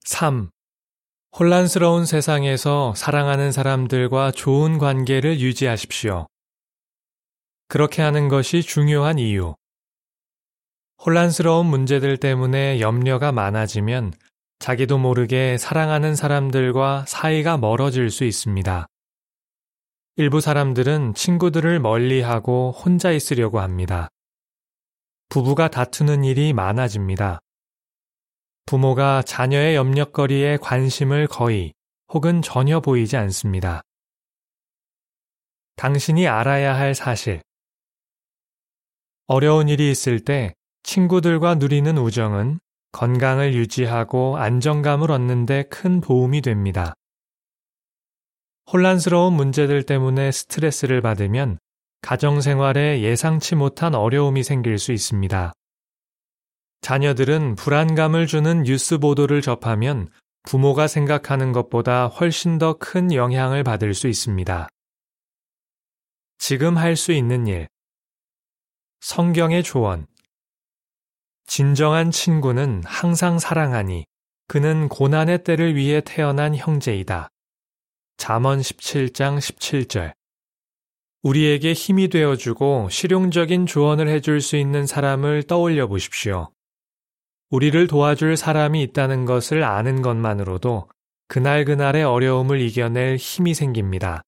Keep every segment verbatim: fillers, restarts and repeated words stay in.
삼. 혼란스러운 세상에서 사랑하는 사람들과 좋은 관계를 유지하십시오. 그렇게 하는 것이 중요한 이유. 혼란스러운 문제들 때문에 염려가 많아지면 자기도 모르게 사랑하는 사람들과 사이가 멀어질 수 있습니다. 일부 사람들은 친구들을 멀리하고 혼자 있으려고 합니다. 부부가 다투는 일이 많아집니다. 부모가 자녀의 염려거리에 관심을 거의 혹은 전혀 보이지 않습니다. 당신이 알아야 할 사실. 어려운 일이 있을 때 친구들과 누리는 우정은 건강을 유지하고 안정감을 얻는 데 큰 도움이 됩니다. 혼란스러운 문제들 때문에 스트레스를 받으면 가정생활에 예상치 못한 어려움이 생길 수 있습니다. 자녀들은 불안감을 주는 뉴스 보도를 접하면 부모가 생각하는 것보다 훨씬 더 큰 영향을 받을 수 있습니다. 지금 할 수 있는 일. 성경의 조언. 진정한 친구는 항상 사랑하니 그는 고난의 때를 위해 태어난 형제이다. 잠언 십칠 장 십칠 절. 우리에게 힘이 되어주고 실용적인 조언을 해줄 수 있는 사람을 떠올려 보십시오. 우리를 도와줄 사람이 있다는 것을 아는 것만으로도 그날그날의 어려움을 이겨낼 힘이 생깁니다.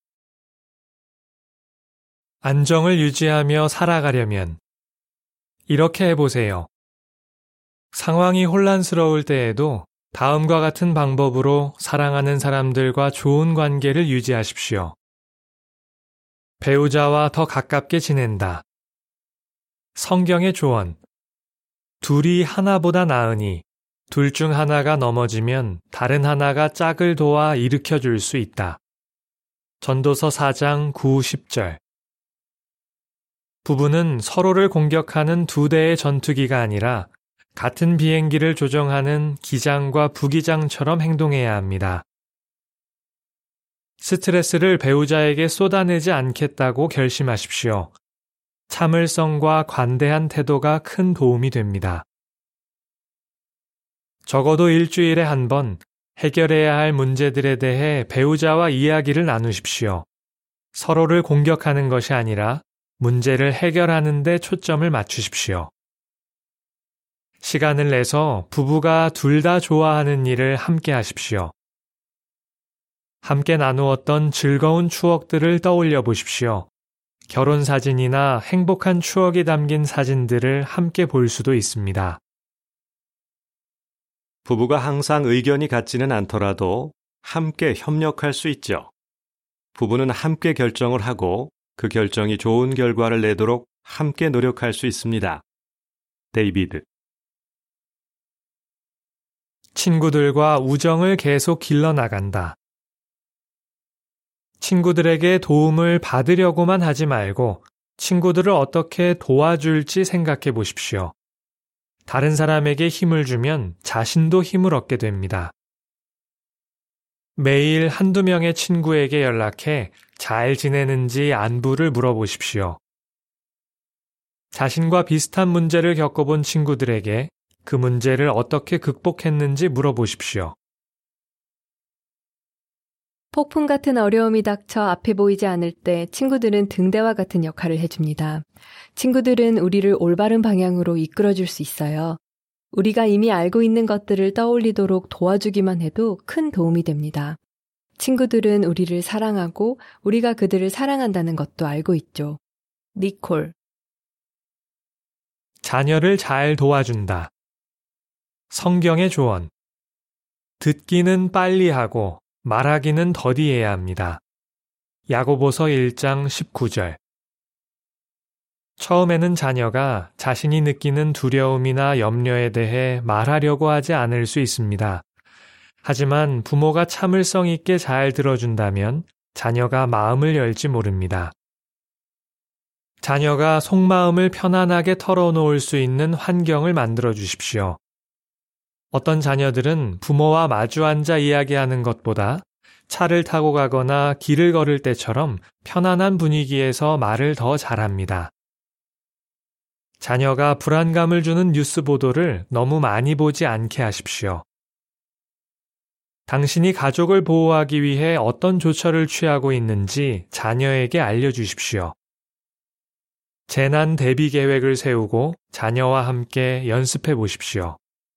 안정을 유지하며 살아가려면 이렇게 해보세요. 상황이 혼란스러울 때에도 다음과 같은 방법으로 사랑하는 사람들과 좋은 관계를 유지하십시오. 배우자와 더 가깝게 지낸다. 성경의 조언. 둘이 하나보다 나으니 둘 중 하나가 넘어지면 다른 하나가 짝을 도와 일으켜 줄 수 있다. 전도서 사 장 구, 십 절. 부부는 서로를 공격하는 두 대의 전투기가 아니라 같은 비행기를 조종하는 기장과 부기장처럼 행동해야 합니다. 스트레스를 배우자에게 쏟아내지 않겠다고 결심하십시오. 참을성과 관대한 태도가 큰 도움이 됩니다. 적어도 일주일에 한 번 해결해야 할 문제들에 대해 배우자와 이야기를 나누십시오. 서로를 공격하는 것이 아니라 문제를 해결하는 데 초점을 맞추십시오. 시간을 내서 부부가 둘 다 좋아하는 일을 함께 하십시오. 함께 나누었던 즐거운 추억들을 떠올려 보십시오. 결혼 사진이나 행복한 추억이 담긴 사진들을 함께 볼 수도 있습니다. 부부가 항상 의견이 같지는 않더라도 함께 협력할 수 있죠. 부부는 함께 결정을 하고 그 결정이 좋은 결과를 내도록 함께 노력할 수 있습니다. 데이비드. 친구들과 우정을 계속 길러나간다. 친구들에게 도움을 받으려고만 하지 말고 친구들을 어떻게 도와줄지 생각해 보십시오. 다른 사람에게 힘을 주면 자신도 힘을 얻게 됩니다. 매일 한두 명의 친구에게 연락해 잘 지내는지 안부를 물어보십시오. 자신과 비슷한 문제를 겪어본 친구들에게 그 문제를 어떻게 극복했는지 물어보십시오. 폭풍 같은 어려움이 닥쳐 앞에 보이지 않을 때 친구들은 등대와 같은 역할을 해줍니다. 친구들은 우리를 올바른 방향으로 이끌어줄 수 있어요. 우리가 이미 알고 있는 것들을 떠올리도록 도와주기만 해도 큰 도움이 됩니다. 친구들은 우리를 사랑하고 우리가 그들을 사랑한다는 것도 알고 있죠. 니콜. 자녀를 잘 도와준다. 성경의 조언. 듣기는 빨리 하고 말하기는 더디해야 합니다. 야고보서 일 장 십구 절. 처음에는 자녀가 자신이 느끼는 두려움이나 염려에 대해 말하려고 하지 않을 수 있습니다. 하지만 부모가 참을성 있게 잘 들어준다면 자녀가 마음을 열지 모릅니다. 자녀가 속마음을 편안하게 털어놓을 수 있는 환경을 만들어 주십시오. 어떤 자녀들은 부모와 마주 앉아 이야기하는 것보다 차를 타고 가거나 길을 걸을 때처럼 편안한 분위기에서 말을 더 잘합니다. 자녀가 불안감을 주는 뉴스 보도를 너무 많이 보지 않게 하십시오. 당신이 가족을 보호하기 위해 어떤 조처를 취하고 있는지 자녀에게 알려주십시오. 재난 대비 계획을 세우고 자녀와 함께 연습해 보십시오.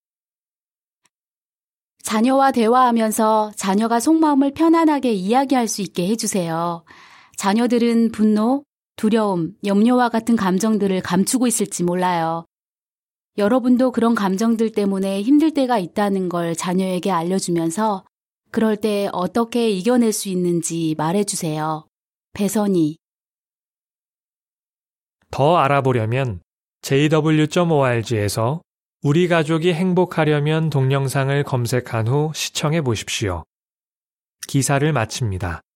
자녀와 대화하면서 자녀가 속마음을 편안하게 이야기할 수 있게 해주세요. 자녀들은 분노, 두려움, 염려와 같은 감정들을 감추고 있을지 몰라요. 여러분도 그런 감정들 때문에 힘들 때가 있다는 걸 자녀에게 알려주면서 그럴 때 어떻게 이겨낼 수 있는지 말해주세요. 배선이. 더 알아보려면 제이 더블유 점 오알지에서 우리 가족이 행복하려면 동영상을 검색한 후 시청해 보십시오. 기사를 마칩니다.